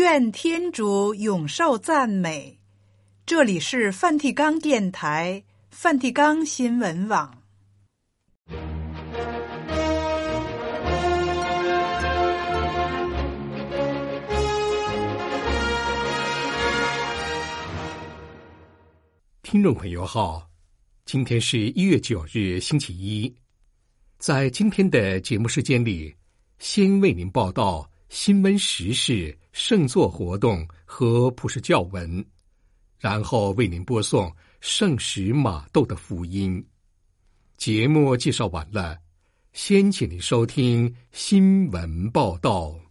愿天主永受赞美。这里是梵蒂冈电台、梵蒂冈新闻网。 听众朋友好，今天是1月9日星期一。在今天的节目时间里，先为您报道新闻时事、圣座活动和普世教文，然后为您播送圣使马窦的福音。节目介绍完了，先请您收听新闻报道。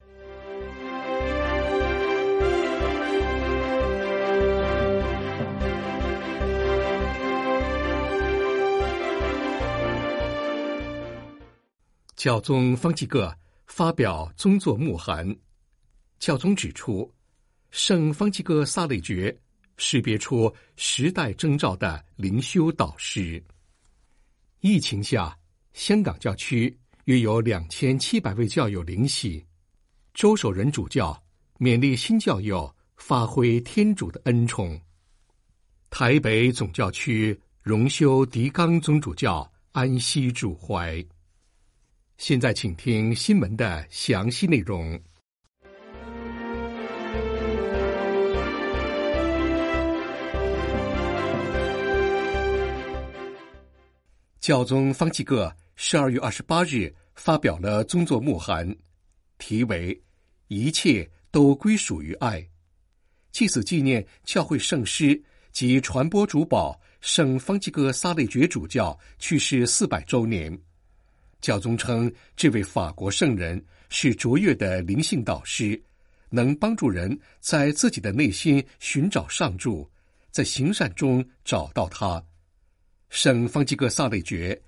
教宗方济各发表宗座牧函，教宗指出，圣方济各撒累爵识别出时代征兆的灵修导师。疫情下，香港教区约有2700位教友灵洗，周守仁主教勉励新教友发挥天主的恩宠。台北总教区荣休狄刚总主教安息主怀。现在请听新闻的详细内容。教宗方济各12月28日发表了宗座牧函，题为“一切都归属于爱”，借此纪念教会圣师及传播主保圣方济各撒累爵主教去世400周年。教宗称，这位法国圣人是卓越的灵性导师，能帮助人在自己的内心寻找上主，在行善中找到他。圣方济各撒累爵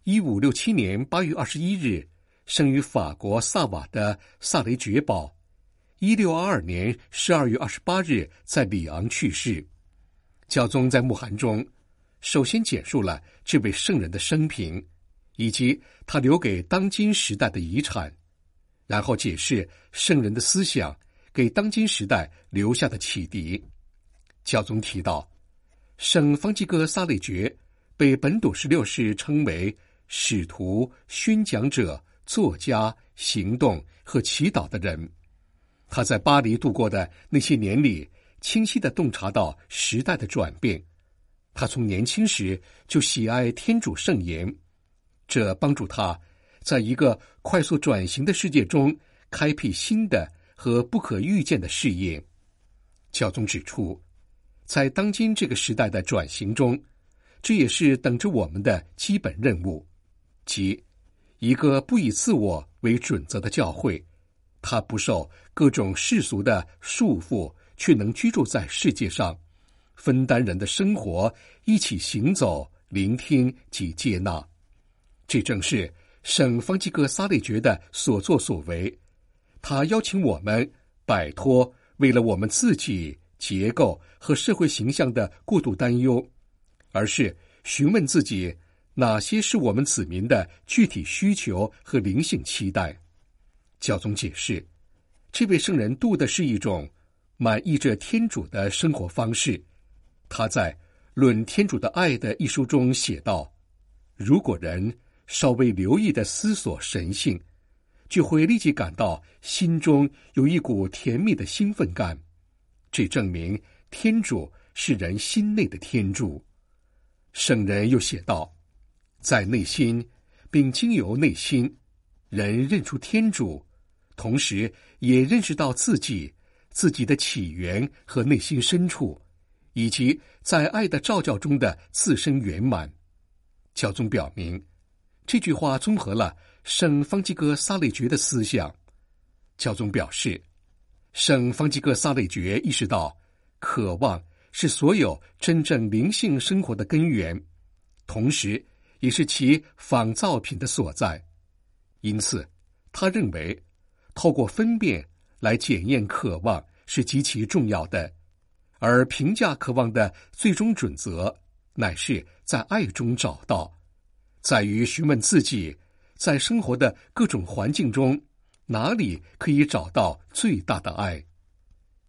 1567年8月21日生于法国萨瓦的萨雷爵堡，1622年12月28日在里昂去世。教宗在牧函中首先简述了这位圣人的生平，以及他留给当今时代的遗产，然后解释圣人的思想给当今时代留下的启迪。教宗提到，圣方济各撒累爵被本笃16世称为使徒、宣讲者、作家、行动和祈祷的人。他在巴黎度过的那些年里，清晰地洞察到时代的转变。他从年轻时就喜爱天主圣言，这帮助他在一个快速转型的世界中开辟新的和不可预见的事业。教宗指出，在当今这个时代的转型中，这也是等着我们的基本任务，即一个不以自我为准则的教会，它不受各种世俗的束缚，却能居住在世界上，分担人的生活，一起行走，聆听及接纳。这正是圣方济各撒累爵的所作所为。他邀请我们摆脱为了我们自己结构和社会形象的过度担忧，而是询问自己哪些是我们子民的具体需求和灵性期待。教宗解释，这位圣人度的是一种满意着天主的生活方式。他在《论天主的爱》的一书中写道，如果人稍微留意地思索神性，就会立即感到心中有一股甜蜜的兴奋感，这证明天主是人心内的天主。圣人又写道，在内心并经由内心，人认出天主，同时也认识到自己的起源和内心深处，以及在爱的照教中的自身圆满。教宗表明，这句话综合了圣方济各撒累爵的思想。教宗表示，圣方济各撒累爵意识到，渴望是所有真正灵性生活的根源，同时也是其仿造品的所在。因此，他认为，透过分辨来检验渴望是极其重要的，而评价渴望的最终准则，乃是在爱中找到，在于询问自己在生活的各种环境中，哪里可以找到最大的爱。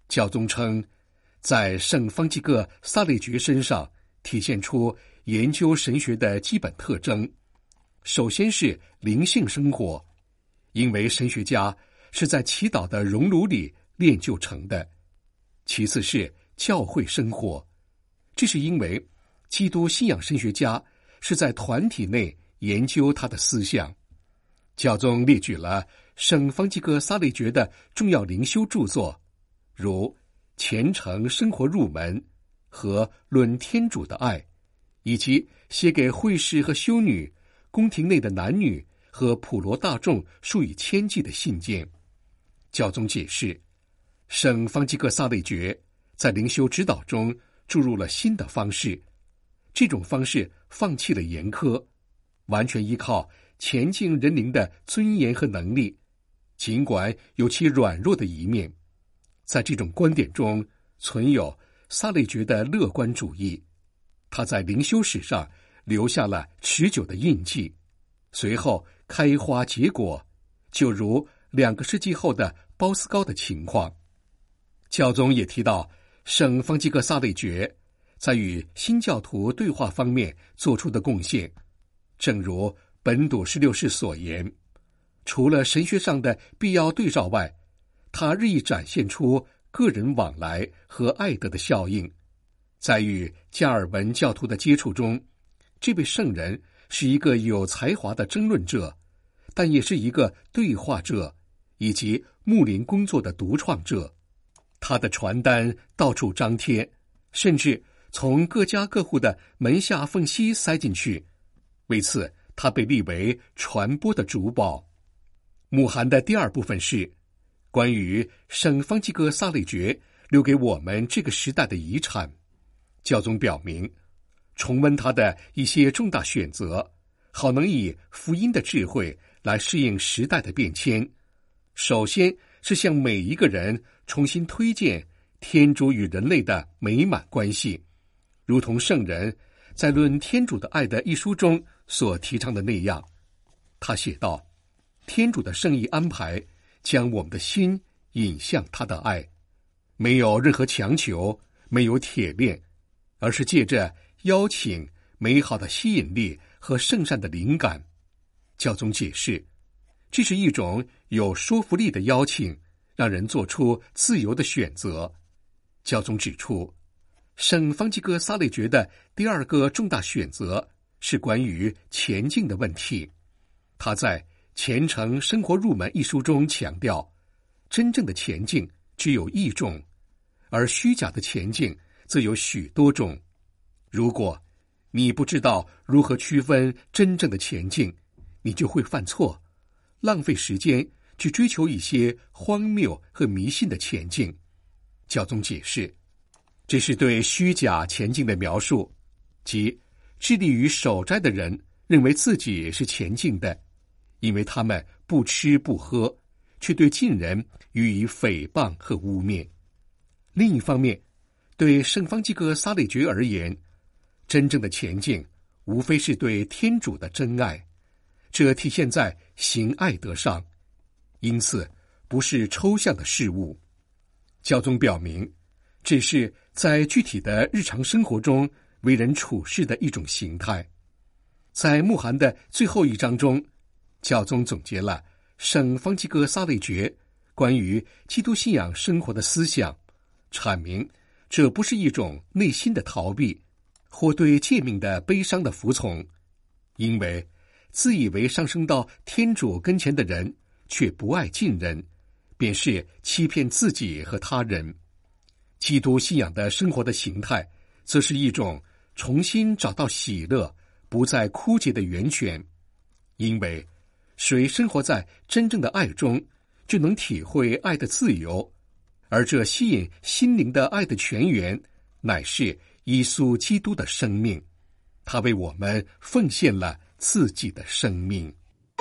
教宗称，在圣方济各撒雷觉身上体现出研究神学的基本特征。首先是灵性生活，因为神学家是在祈祷的熔炉里炼就成的。其次是教会生活，这是因为基督信仰神学家是在团体内研究他的思想。教宗列举了圣方济各撒雷觉的重要灵修著作，如《虔诚生活入门》和《论天主的爱》，以及写给会士和修女、宫廷内的男女和普罗大众数以千计的信件。教宗解释，圣方济各撒雷觉在灵修指导中注入了新的方式，这种方式放弃了严苛，完全依靠前进人灵的尊严和能力，尽管有其软弱的一面。在这种观点中存有撒雷觉的乐观主义，他在灵修史上留下了持久的印记，随后开花结果，就如2个世纪后的包斯高的情况。教宗也提到圣方济各撒雷觉在与新教徒对话方面做出的贡献，正如本笃16世所言，除了神学上的必要对照外，他日益展现出个人往来和爱德的效应。在与加尔文教徒的接触中，这位圣人是一个有才华的争论者，但也是一个对话者以及牧灵工作的独创者。他的传单到处张贴，甚至从各家各户的门下缝隙塞进去，为此他被立为传播的主保。牧函的第2部分是关于圣方济各撒雷觉留给我们这个时代的遗产。教宗表明，重温他的一些重大选择，好能以福音的智慧来适应时代的变迁。首先是向每一个人重新推荐天主与人类的美满关系，如同圣人在《论天主的爱》的一书中所提倡的那样。他写道，天主的圣意安排将我们的心引向他的爱，没有任何强求，没有铁链，而是借着邀请、美好的吸引力和圣善的灵感。教宗解释，这是一种有说服力的邀请，让人做出自由的选择。教宗指出，圣方济各撒雷觉的第2个重大选择是关于前进的问题。他在《虔诚生活入门》一书中强调，真正的前进只有一种，而虚假的前进则有许多种。如果你不知道如何区分真正的前进，你就会犯错，浪费时间去追求一些荒谬和迷信的前进。教宗解释，这是对虚假前进的描述，即致力于守斋的人认为自己是前进的，因为他们不吃不喝，却对近人予以诽谤和污蔑。另一方面，对圣方济各撒雷觉而言，真正的前进无非是对天主的真爱，这体现在行爱德上，因此不是抽象的事物。教宗表明，这是在具体的日常生活中为人处事的一种形态。在牧函的最后一章中，教宗总结了圣方济各撒雷觉关于基督信仰生活的思想，阐明这不是一种内心的逃避或对诫命的悲伤的服从，因为自以为上升到天主跟前的人却不爱近人，便是欺骗自己和他人。基督信仰的生活的形态则是一种重新找到喜乐，不再枯竭的源泉。因为谁生活在真正的爱中，就能体会爱的自由，而这吸引心灵的爱的泉源乃是耶稣基督的生命，他为我们奉献了自己的生命。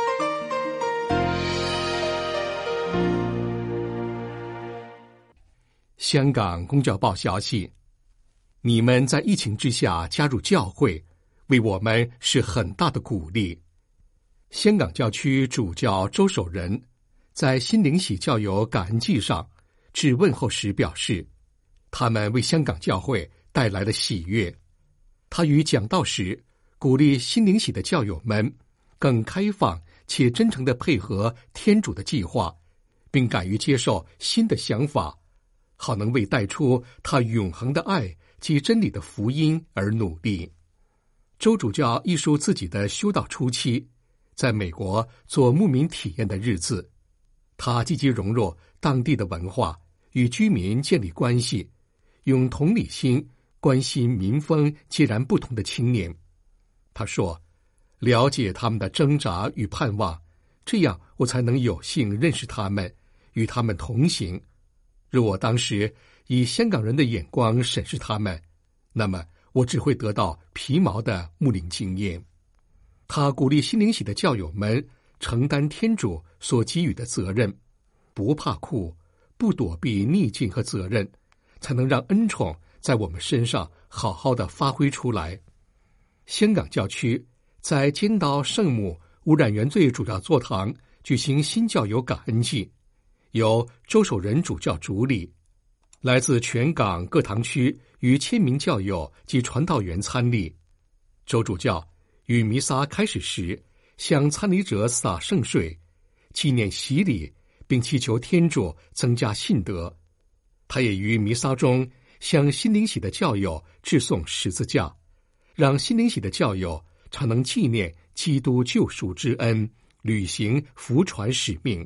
香港公教报消息，你们在疫情之下加入教会，为我们是很大的鼓励。香港教区主教周守仁在心灵喜教友感恩祭上致问候时表示，他们为香港教会带来了喜悦。他于讲道时鼓励心灵喜的教友们更开放且真诚地配合天主的计划，并敢于接受新的想法，好能为带出他永恒的爱及真理的福音而努力。周主教忆述自己的修道初期在美国做牧民体验的日子，他积极融入当地的文化，与居民建立关系，用同理心关心民风截然不同的青年。他说，了解他们的挣扎与盼望，这样我才能有幸认识他们，与他们同行。若我当时以香港人的眼光审视他们，那么我只会得到皮毛的牧灵经验。他鼓励心灵喜的教友们承担天主所给予的责任，不怕苦，不躲避逆境和责任，才能让恩宠在我们身上好好的发挥出来。香港教区在尖刀圣母污染原罪主教座堂举行新教友感恩祭，由周守仁主教主理，来自全港各堂区逾1000名教友及传道员参礼。周主教于弥撒开始时向参礼者洒圣水，纪念洗礼，并祈求天主增加信德。他也于弥撒中向心灵喜的教友致颂十字架，让心灵喜的教友常能纪念基督救赎之恩，履行福传使命。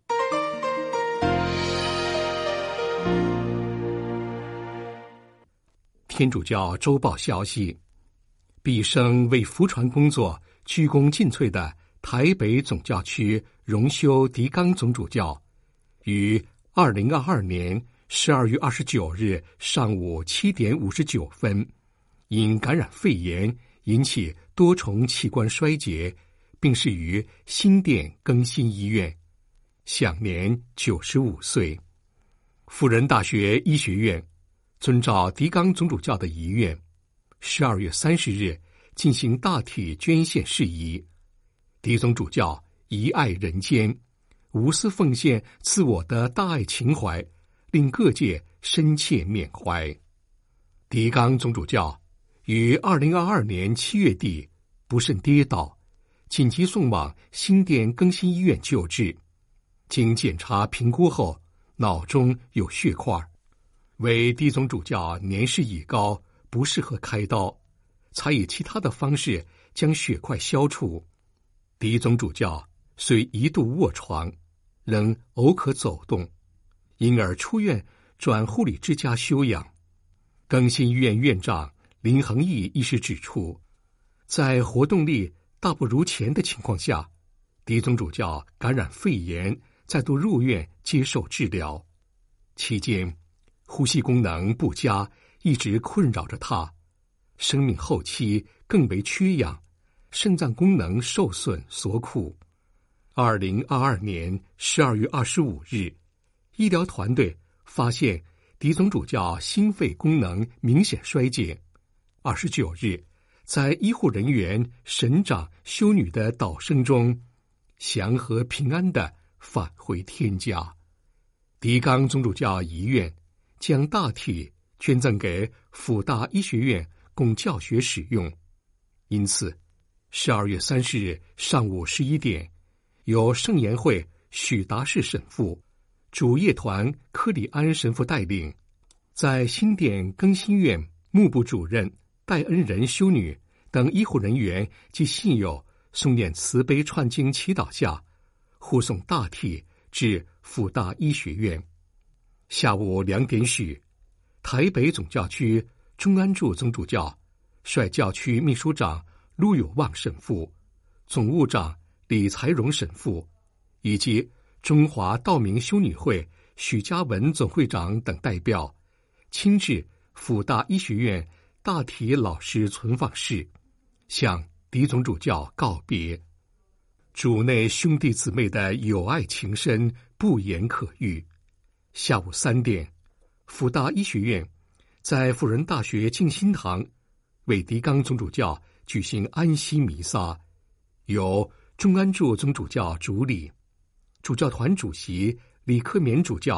天主教周报消息，毕生为福传工作鞠躬尽瘁的台北总教区荣休狄刚总主教，于2022年12月29日上午7点59分，因感染肺炎引起多重器官衰竭，病逝于新店更新医院，享年95岁。辅仁大学医学院遵照狄刚总主教的遗愿，12月30日进行大体捐献事宜。狄总主教遗爱人间，无私奉献自我的大爱情怀，令各界深切缅怀。狄刚总主教于2022年7月底不慎跌倒，紧急送往新店更新医院救治，经检查评估后，脑中有血块。为狄总主教年事已高，不适合开刀，才以其他的方式将血块消除。狄总主教虽一度卧床，仍偶可走动，因而出院转护理之家休养。更新医院院长林恒义医师指出，在活动力大不如前的情况下，狄总主教感染肺炎，再度入院接受治疗。期间，呼吸功能不佳一直困扰着他，生命后期更为缺氧，肾脏功能受损所苦。2022年12月25日，医疗团队发现狄总主教心肺功能明显衰竭。29日，在医护人员、神长、修女的祷声中，祥和平安地返回天家。狄刚总主教遗愿将大体捐赠给辅大医学院供教学使用，因此12月30日上午11点，由圣言会许达士神父、主业团柯里安神父带领，在新店更新院牧部主任、戴恩仁修女等医护人员及信友诵念慈悲串经祈祷下，护送大体至辅大医学院。下午2点许，台北总教区钟安柱总主教率教区秘书长陆有望神父、总务长李才荣神父以及中华道明修女会许家文总会长等代表，亲至辅大医学院大体老师存放室，向狄总主教告别。主内兄弟姊妹的友爱情深不言可喻。下午3点，辅大医学院在辅仁大学静心堂为狄刚总主教举行安息弥撒，由钟安柱总主教主礼，主教团主席李克勉主教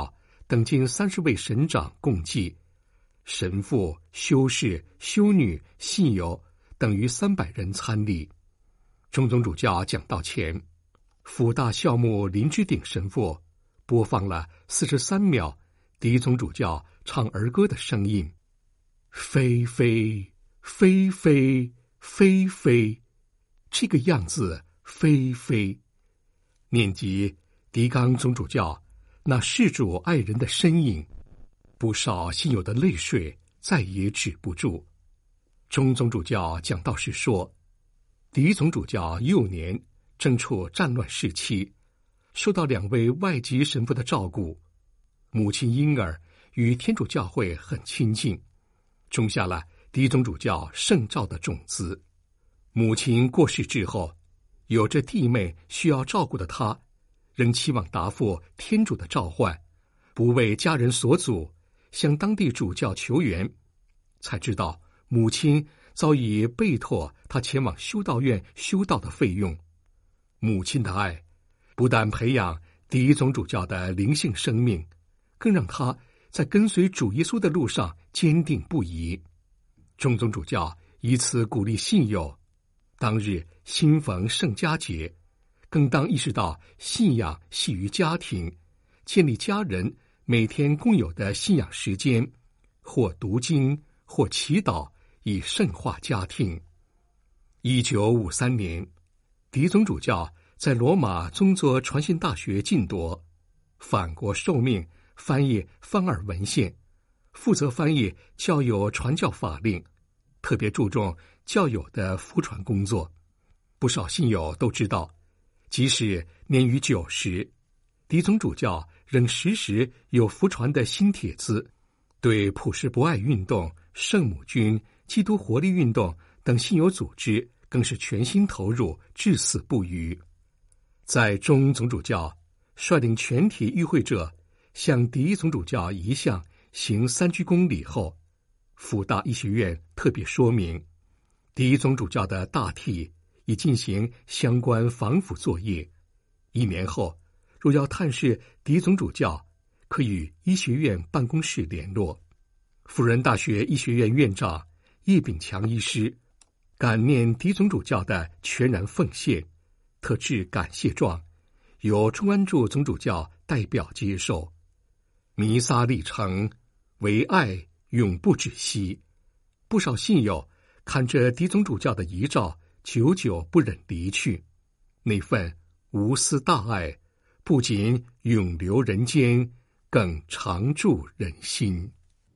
等近30位神长共计，神父、修士、修女、信友等于300人参礼。中宗主教讲道前，辅大校牧林之鼎神父播放了43秒嫡宗主教唱儿歌的声音，飞飞飞飞飞飞，这个样子飞飞，念及狄刚宗主教那事主爱人的身影，不少信友的泪水再也止不住。中宗主教讲道时说，狄总主教幼年正处战乱时期，受到2位外籍神父的照顾，母亲因而与天主教会很亲近，种下了狄总主教圣召的种子。母亲过世之后，有着弟妹需要照顾的他，仍期望答复天主的召唤，不为家人所阻，向当地主教求援，才知道母亲早已备托他前往修道院修道的费用。母亲的爱不但培养狄总主教的灵性生命，更让他在跟随主耶稣的路上坚定不移。中宗主教以此鼓励信友，当日新逢圣家节，更当意识到信仰系于家庭，建立家人每天共有的信仰时间，或读经，或祈祷，以圣化家庭。1953年，狄总主教在罗马宗座传信大学进铎，返国受命翻译方尔文献，负责翻译教友传教法令，特别注重教友的福传工作。不少信友都知道，即使年逾90，狄总主教仍时时有福传的新帖子，对普世博爱运动、圣母军、基督活力运动等信友组织更是全心投入，至死不渝。在中总主教率领全体与会者向狄总主教遗像行3鞠躬礼后，辅大医学院特别说明，狄总主教的大体已进行相关防腐作业，1年后若要探视狄总主教，可与医学院办公室联络。辅仁大学医学院院长叶炳强医师感念狄总主教的全然奉献，特致感谢状，由钟安柱总主教代表接受。弥撒历程，为爱永不止息。不少信友看着狄总主教的遗照，久久不忍离去，那份无私大爱不仅永留人间，更常驻人心。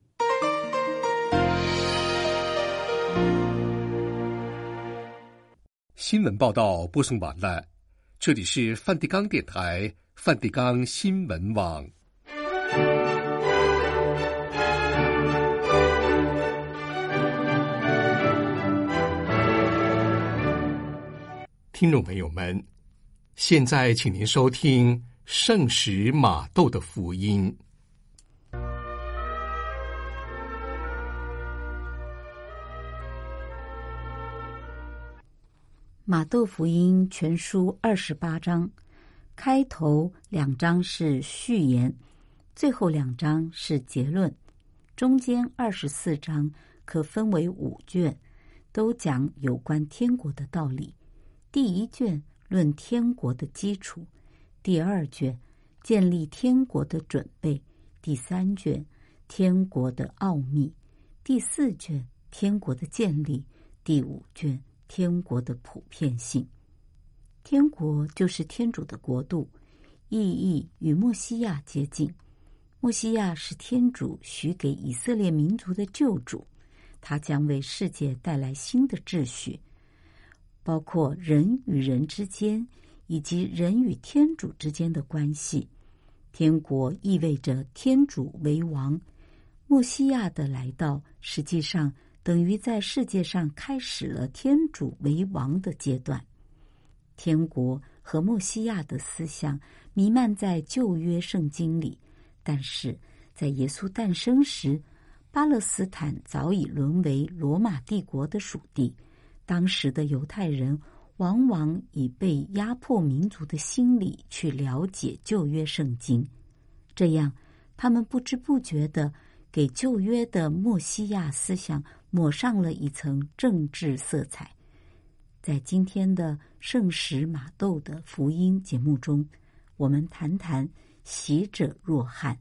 新闻报道播送完了，这里是梵蒂冈电台梵蒂冈新闻网。听众朋友们，现在请您收听圣史马窦的福音。 马窦福音全书28章，开头2章是序言，最后2章是结论，中间24章可分为5卷，都讲有关天国的道理。第1卷论天国的基础，第2卷建立天国的准备，第3卷天国的奥秘，第4卷天国的建立，第5卷天国的普遍性。天国就是天主的国度，意义与默西亚接近。默西亚是天主许给以色列民族的救主，他将为世界带来新的秩序，包括人与人之间以及人与天主之间的关系。天国意味着天主为王，默西亚的来到实际上等于在世界上开始了天主为王的阶段。天国和默西亚的思想弥漫在旧约圣经里，但是在耶稣诞生时，巴勒斯坦早已沦为罗马帝国的属地，当时的犹太人往往以被压迫民族的心理去了解旧约圣经，这样他们不知不觉地给旧约的默西亚思想抹上了一层政治色彩。在今天的圣史玛窦的福音节目中，我们谈谈洗者若翰。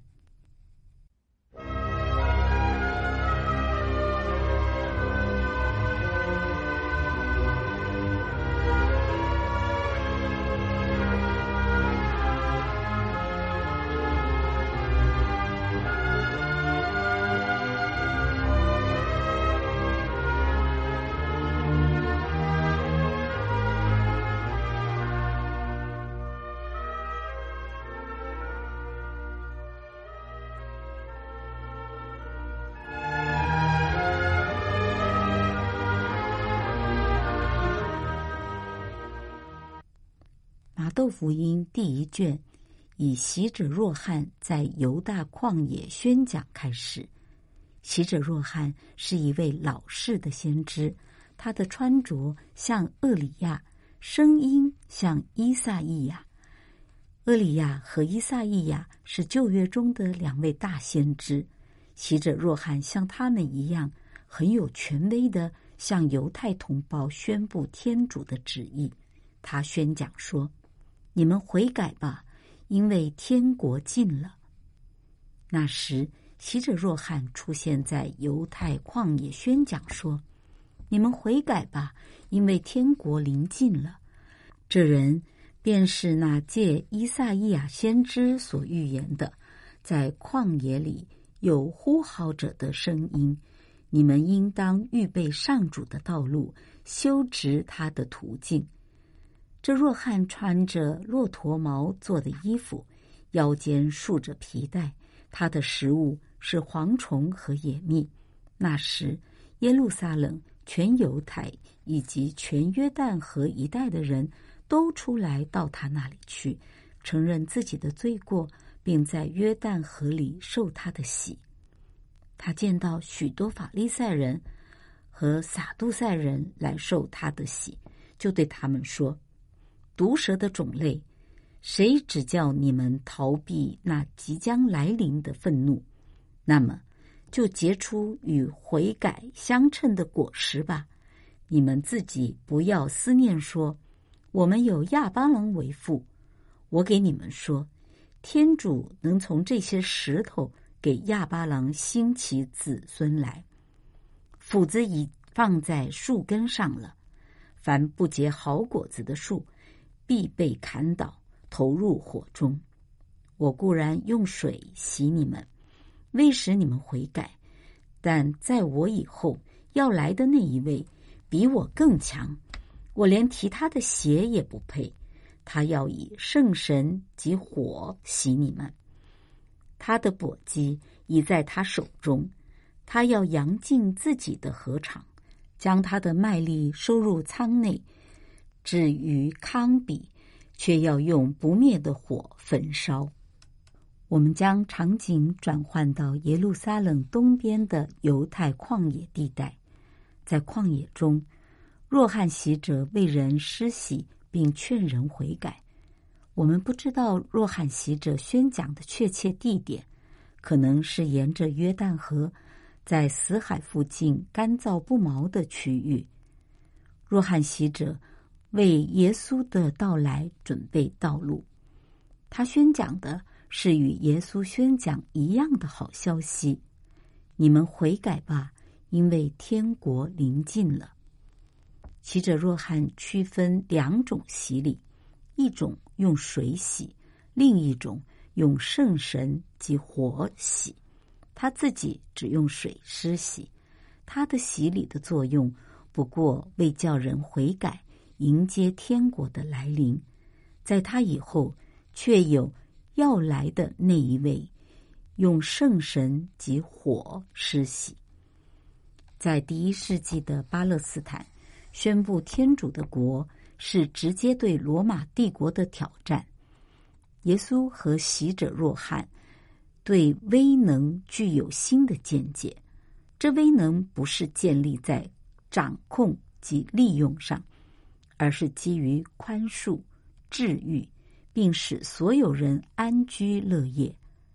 马窦福音第1卷以洗者若翰在犹大旷野宣讲开始。洗者若翰是一位老式的先知，他的穿着像厄里亚，声音像依撒意亚。厄里亚和依撒意亚是旧约中的2位大先知，洗者若翰像他们一样，很有权威的向犹太同胞宣布天主的旨意。他宣讲说：你们悔改吧，因为天国近了。那时，洗者若翰出现在犹太旷野宣讲说：你们悔改吧，因为天国临近了。这人便是那借依撒意亚先知所预言的，在旷野里有呼号者的声音，你们应当预备上主的道路，修直他的途径。这若翰穿着骆驼毛做的衣服，腰间束着皮带，他的食物是蝗虫和野蜜。那时，耶路撒冷、全犹太以及全约旦河一带的人都出来到他那里去，承认自己的罪过，并在约旦河里受他的洗。他见到许多法利赛人和撒杜塞人来受他的洗，就对他们说：毒蛇的种类，谁只叫你们逃避那即将来临的愤怒？那么就结出与悔改相称的果实吧。你们自己不要思念说，我们有亚巴郎为父。我给你们说，天主能从这些石头给亚巴郎兴起子孙来。斧子已放在树根上了，凡不结好果子的树，必被砍倒，投入火中。我固然用水洗你们，为使你们悔改，但在我以后要来的那一位比我更强，我连提他的鞋也不配。他要以圣神及火洗你们，他的簸箕已在他手中，他要扬进自己的禾场，将他的麦粒收入仓内。至于糠秕，却要用不灭的火焚烧。我们将场景转换到耶路撒冷东边的犹太旷野地带。在旷野中，若翰洗者为人施洗，并劝人悔改。我们不知道若翰洗者宣讲的确切地点，可能是沿着约旦河，在死海附近干燥不毛的区域。若翰洗者为耶稣的到来准备道路，他宣讲的是与耶稣宣讲一样的好消息：你们悔改吧，因为天国临近了。洗者若翰区分2种洗礼，一种用水洗，另一种用圣神及火洗。他自己只用水施洗，他的洗礼的作用不过为叫人悔改，迎接天国的来临。在他以后，却有要来的那一位，用圣神及火施洗。在第1世纪的巴勒斯坦，宣布天主的国是直接对罗马帝国的挑战。耶稣和洗者若翰对威能具有新的见解，这威能不是建立在掌控及利用上，而是基于宽恕、治愈，并使所有人安居乐业。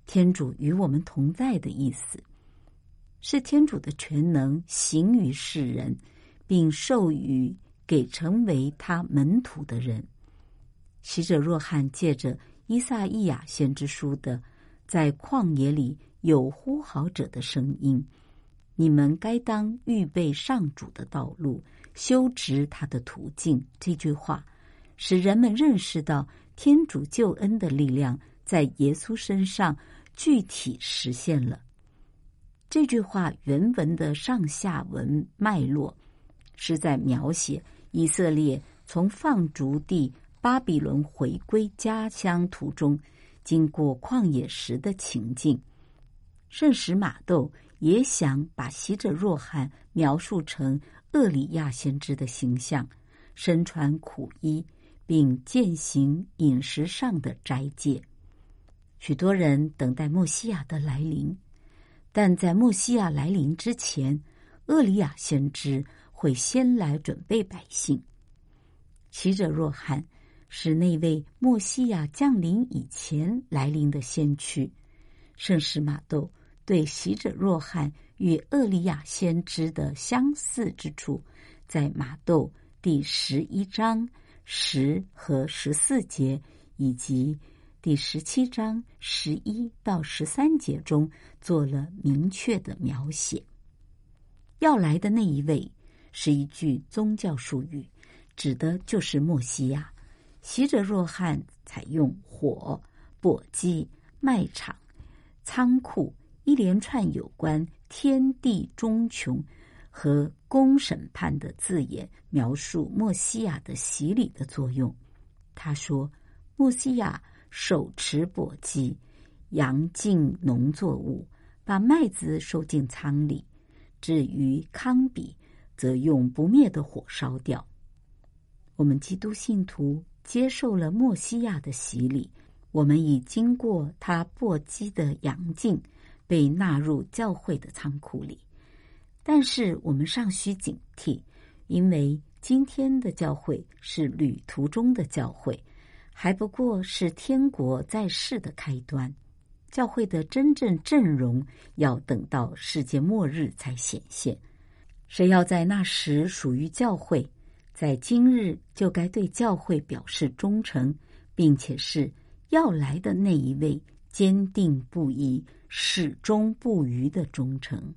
天主与我们同在的意思，是天主的全能行于世人，并授予给成为他门徒的人。洗者若翰借着依撒意亚先知书的在旷野里有呼号者的声音，你们该当预备上主的道路，修直他的途径，这句话使人们认识到天主救恩的力量在耶稣身上具体实现了。这句话原文的上下文脉络是在描写以色列从放逐地巴比伦回归家乡途中经过旷野时的情境。圣使马窦也想把洗者若翰描述成厄里亚先知的形象，身穿苦衣，并践行饮食上的斋戒。许多人等待默西亚的来临，但在默西亚来临之前，厄里亚先知会先来准备百姓。洗者若翰是那位默西亚降临以前来临的先驱。圣使马窦对洗者若翰与厄里亚先知的相似之处，在马窦第11章10和14节以及第17章11到13节中做了明确的描写。要来的那一位是一句宗教术语，指的就是默西亚。洗者若翰采用火、簸箕、麦场、仓库一连串有关天地终穷和公审判的字眼，描述默西亚的洗礼的作用。他说，默西亚手持簸箕，扬进农作物，把麦子收进仓里，至于糠秕，则用不灭的火烧掉。我们基督信徒接受了默西亚的洗礼，我们已经过他簸箕的扬进，被纳入教会的仓库里。但是我们尚需警惕，因为今天的教会是旅途中的教会，还不过是天国在世的开端。教会的真正阵容要等到世界末日才显现。谁要在那时属于教会，在今日就该对教会表示忠诚，并且是要来的那一位坚定不移、始终不渝的忠诚。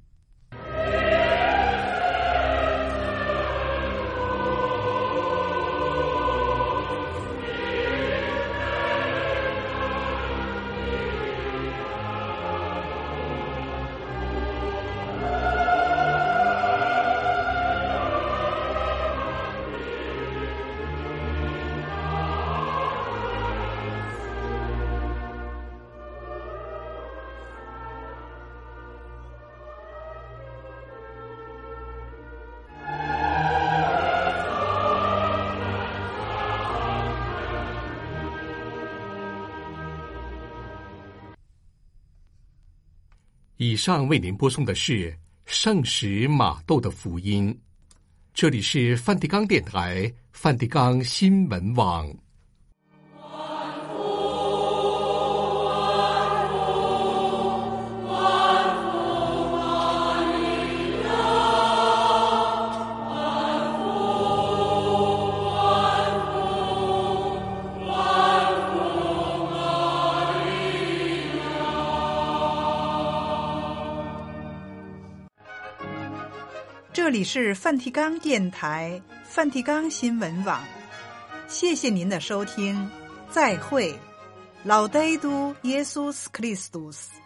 以上为您播送的是圣使马窦的福音。这里是梵蒂冈电台梵蒂冈新闻网。 这里是梵蒂冈电台梵蒂冈新闻网，谢谢您的收听，再会，Laudetur Jesus Christus。